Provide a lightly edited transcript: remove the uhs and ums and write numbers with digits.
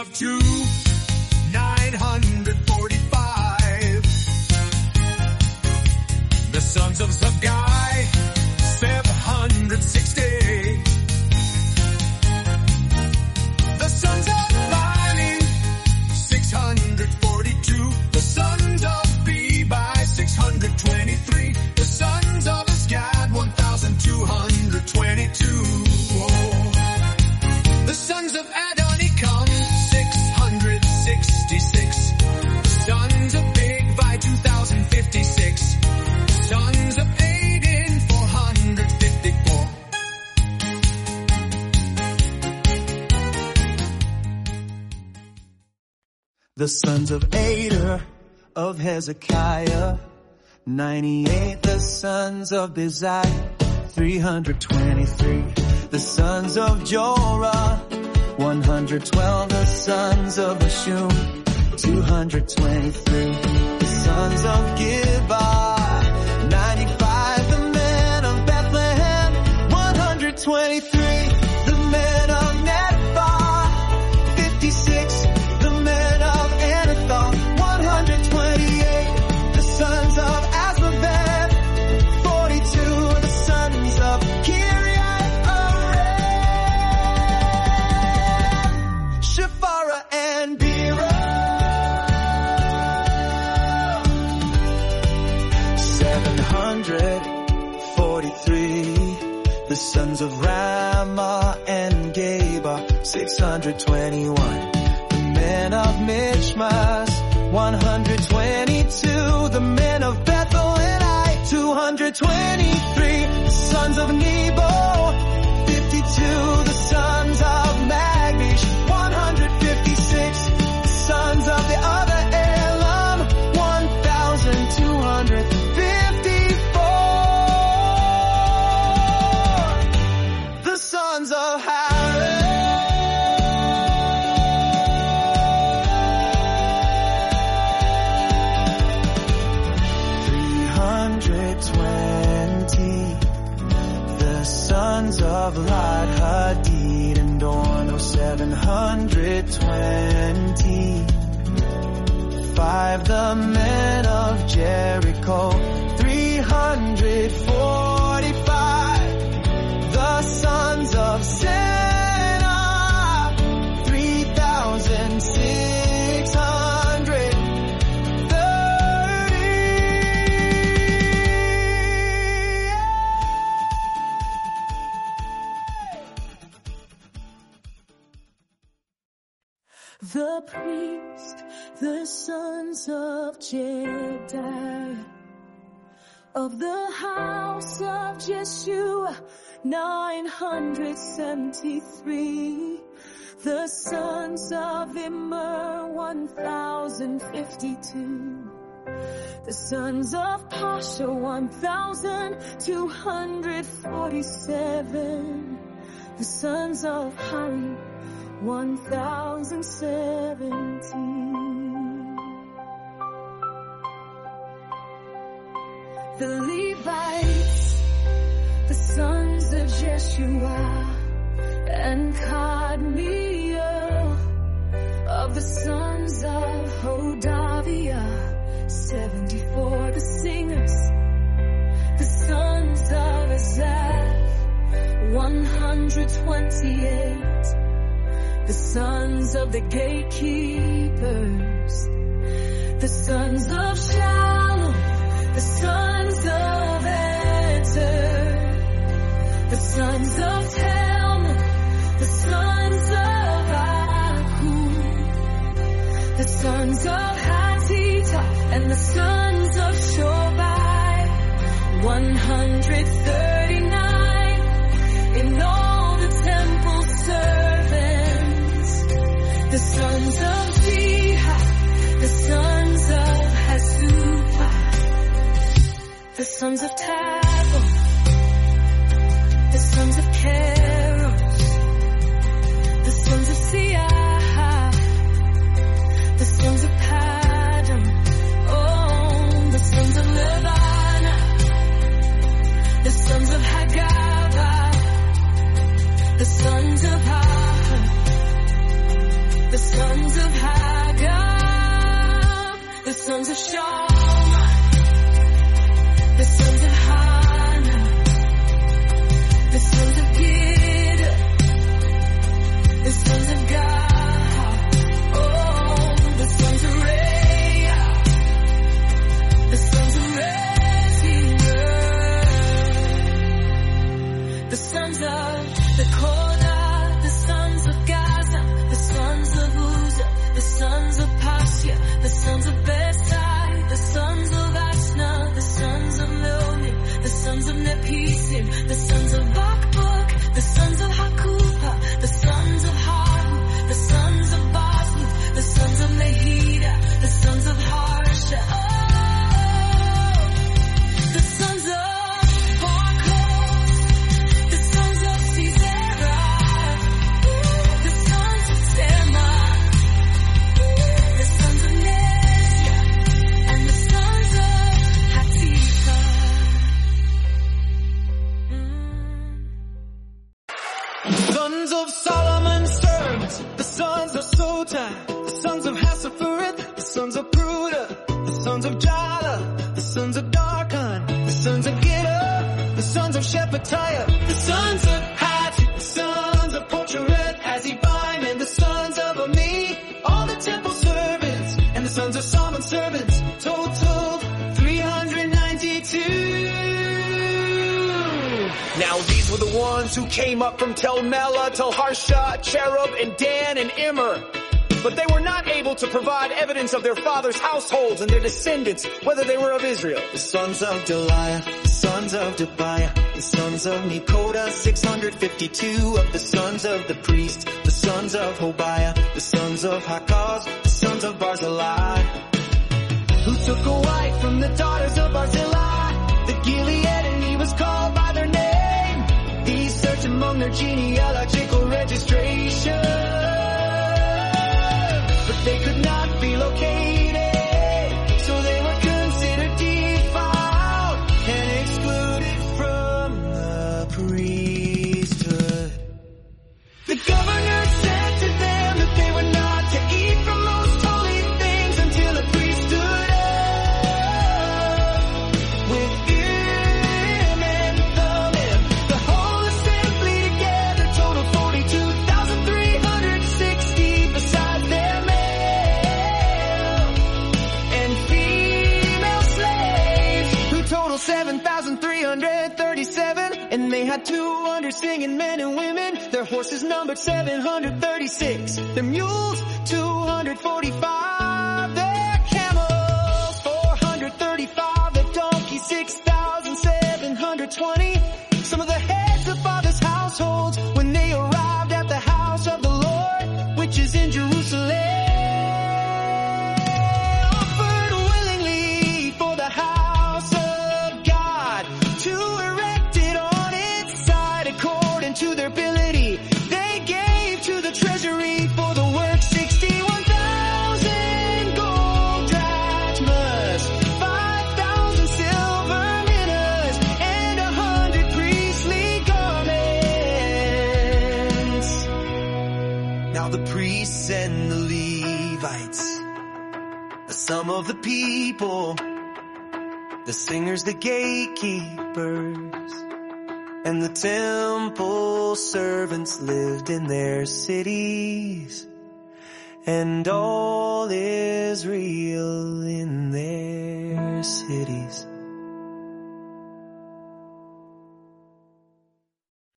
of 2, 945. The sons of Zabgai, 760. The sons of Bani, 642. The sons of Bebai, 623. The sons of Asgad, 1,222. The sons of Adonikam, 666. The sons of Bigvai, 2,056. Sons of Aden, 454. The sons of Ader, of Hezekiah, 98. The sons of Bezai, 323. The sons of Jorah, 112. The sons of Hashum, 223. The sons of Gibah, 95. The men of Bethlehem, 123. The men of Netphah, 56. The men of Anathoth, 128. The sons of Asmaveth, 42. The sons of Kiriath-Arem, Shepharah and Beerah, 743. The sons of Ramah and Geba, 621. The men of Michmas, 122. The men of Bethel and Ai, 223. The sons of Nebo, 52. The sons of Magbish, 156. The sons of the other Elam, 1,254. The sons of Harris, 320. The sons of Lod, Hadid, and Orno, 720. 5. The men of Jericho, 345. The sons of Senah, 3,630. The priest, the sons of Jedaiah, of the house of Jeshua, 973. The sons of Immer, 1,052. The sons of Pasha, 1,247. The sons of Hari, 1,017. The Levites, the sons of Jeshua and Kadmiel, of the sons of Hodaviah, 74. The singers, the sons of Asaph, 128. The sons of the gatekeepers, the sons of Shalom, the sons of Ezer, the sons of Talmud, the sons of Akub, the sons of Hatita, and the sons of Shobai, 139 in all the temple servants. The sons of Jiha, the sons of Hasupha, the sons of Tabor, the sons of Keros, the sons of Siah, the sons of Padam, oh, the sons of Levana, the sons of Hagaba, the sons of Ahad, the sons Ahisim, the sons of Bakbuk, the sons of Hakupa, the sons of Haru, the sons of Basu, the sons of Mehida, the sons of Harsha. Oh, the sons of Barkos, the sons of Sisera, the sons of Sema, the sons of Nezia, and the sons of Hatita. Sons of Solomon's servants, the sons of Sotai, the sons of Hassaphareth, the sons of Pruda, the sons of Jala, the sons of Darkon, the sons of Giddel, the sons of Shephatiah, the sons of Hatch, the sons of Pochereth, Azibim, and the sons of Ami, all the temple servants, and the sons of Solomon's servants, totaled 392. Now these were the ones who came up from Tel Melah, Tel Harsha, Cherub, and Dan, and Immer. But they were not able to provide evidence of their fathers' households and their descendants, whether they were of Israel. The sons of Deliah, the sons of Tobiah, the sons of Nekoda, 652 of the sons of the priest, the sons of Hobiah, the sons of Hakaz, the sons of Barzillai, who took a wife from the daughters of Barzillai, the Gilead, and he was called by their name. He searched among their genealogical registration, but they could not be located, so they were considered defiled and excluded from the priesthood. The governor said to them that they were not to eat from most holy things until the priest stood up with Urim and Thummim. The whole assembly together totaled 42,360 besides their male and female slaves, who totaled 7,337, and they had 200 singing men and women. Their horses numbered 736, their mules 245, their camels 435, their donkeys 6,720. Some of the heads of fathers' households, when they arrived at the house of the Lord, which is in Jerusalem, offered willingly for the house of God to erect it on its side according to their ability. They gave to the treasury for the work 61,000 gold drachmas, 5,000 silver minas, and 100 priestly garments. Now the priests and the Levites, the sum of the people, the singers, the gatekeepers, and the temple servants lived in their cities, and all Israel in their cities.